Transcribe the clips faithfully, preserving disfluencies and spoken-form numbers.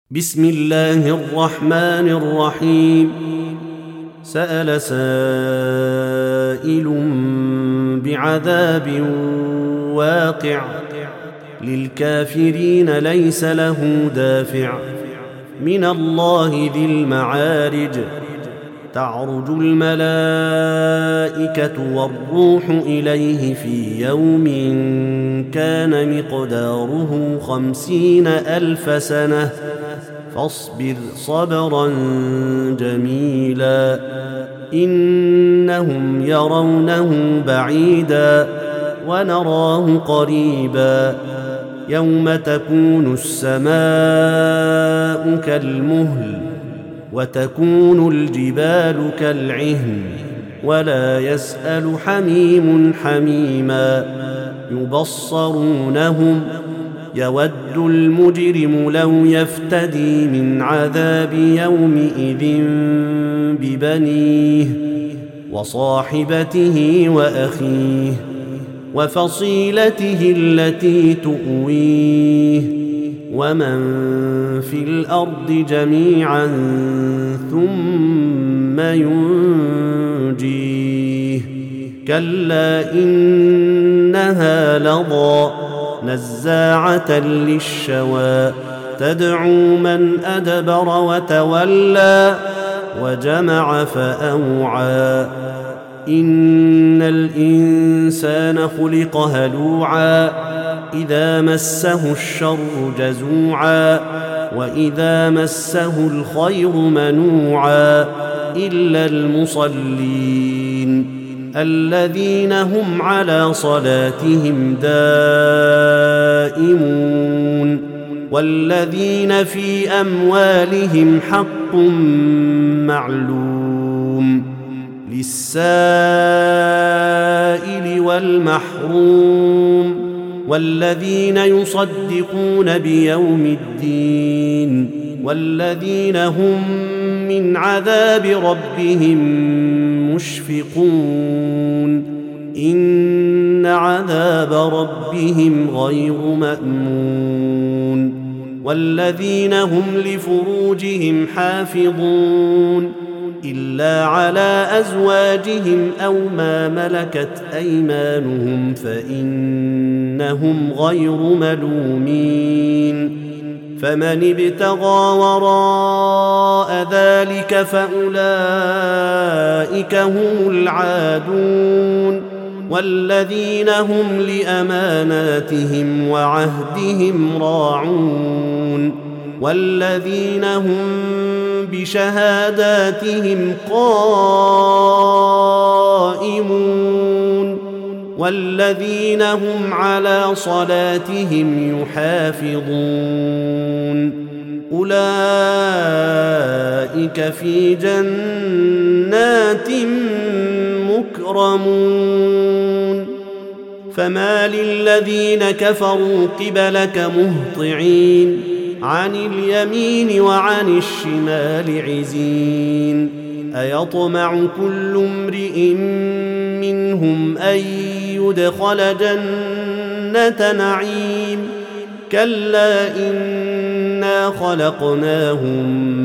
بسم الله الرحمن الرحيم. سأل سائل بعذاب واقع للكافرين ليس له دافع من الله ذي المعارج. تعرج الملائكة والروح إليه في يوم كان مقداره خمسين ألف سنة فاصبر صبرا جميلا إنهم يرونه بعيدا ونراه قريبا يوم تكون السماء كالمهل وتكون الجبال كالعهن ولا يسأل حميم حميما يبصرونهم يود المجرم لو يفتدي من عذاب يومئذ ببنيه وصاحبته وأخيه وفصيلته التي تؤويه ومن في الأرض جميعا ثم ينجيه كلا إنها لظى نزاعة للشوى تدعو من أدبر وتولى وجمع فأوعى إن الإنسان خلق هلوعا إذا مسه الشر جزوعا وإذا مسه الخير منوعا إلا المصلين الذين هم على صلاتهم دائمون والذين في أموالهم حق معلوم للسائل والمحروم والذين يصدقون بيوم الدين والذين هم من عذاب ربهم مشفقون إن عذاب ربهم غير مأمون والذين هم لفروجهم حافظون إلا على أزواجهم أو ما ملكت أيمانهم فإنهم غير ملومين فمن ابتغى وراء ذلك فأولئك هم العادون والذين هم لأماناتهم وعهدهم راعون والذين هم بشهاداتهم قائمون والذين هم على صلاتهم يحافظون أولئك في جنات مكرمون فما للذين كفروا قبلك مهطعين عن اليمين وعن الشمال عزين أيطمع كل امرئ منهم أن يدخل جنة نعيم كلا إنا خلقناهم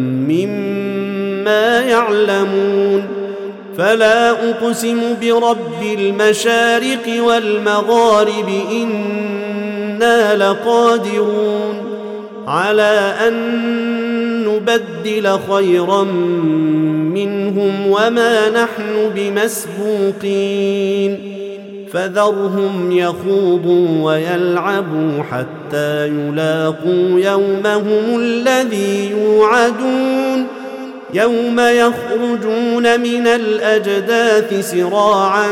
مما يعلمون فلا أقسم برب المشارق والمغارب إنا لقادرون على أن نبدل خيرا منهم وما نحن بمسبوقين فذرهم يخوضوا ويلعبوا حتى يلاقوا يومهم الذي يوعدون يوم يخرجون من الأجداث سراعا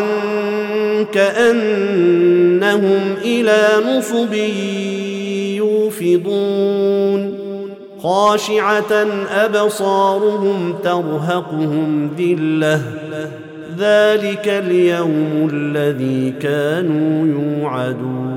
كأنهم إلى نصب يوفضون خاشعة أبصارهم ترهقهم ذلة ذلك اليوم الذي كانوا يوعدون